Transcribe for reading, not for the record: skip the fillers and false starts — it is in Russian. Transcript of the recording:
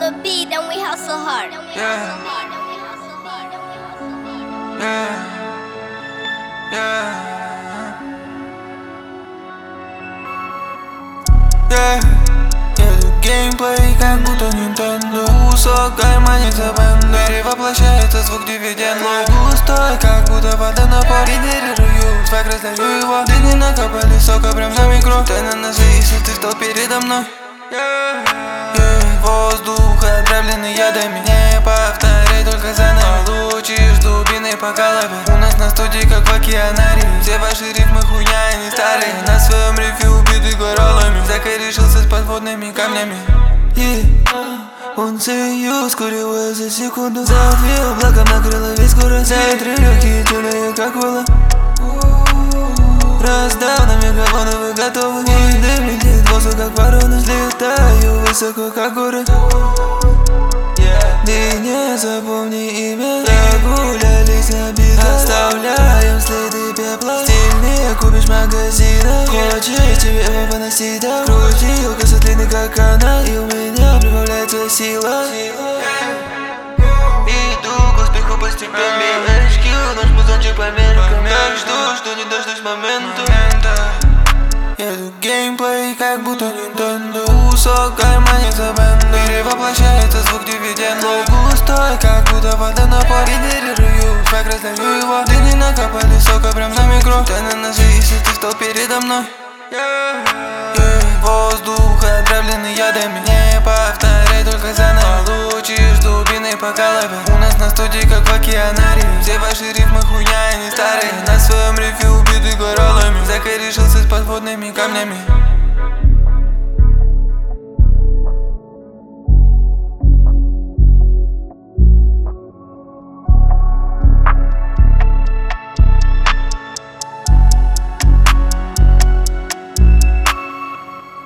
the beat and we hustle hard. Еду геймплей, как будто Nintendo. Кусок в кармане за бэндом. Перевоплощается звук дивиденда. Густой, как будто вода на пар. Генерирую, свак разлию его. Дыни накопали сока прям за микро. Тайна нашей, если ты стал передо мной. Воздух отравленный ядами. Не повторяй, только заново. Получишь дубиной по голове. У нас на студии, как в океанарии. Все ваши рифмы хуйня, они старые. На своем рифе убиты горолами. Закорешился с подводными камнями. Он союз, курил за секунду. Завил, облаком накрыло весь город. Центре легкие, темные, как вола. Раздал на микрофоны, вы готовы? Мой дым летит, воздух как ворона. Взлетаю высоко, как горы. Ты не запомни имя. Прогулялись на битах. Оставляем следы пепла. Стильнее купишь магазина. Хочешь тебе его поносить, да? Крутилка длинный как канат. И у меня прибавляется сила. Иду к успеху постепенно. HQ, наш музончик по меркам. Так что не дождусь момента. Еду геймплей, как будто Nintendo. Кусок в кармане за бэндом. Перевоплощается звук дивиденда. Густой, как будто вода на пар. Генерирую, свак разлию его. Дыни накопали сока прям за микро. Тайна нашей, если ты стал передо мной. Воздух отравленный ядами. Не повторяй, только заново. Получишь дубиной по голове. У нас на студии, как в океанарии. Все ваши рифмы хуйня, они старые. На своем рифе убиты горолами. Закорешился с подводными камнями.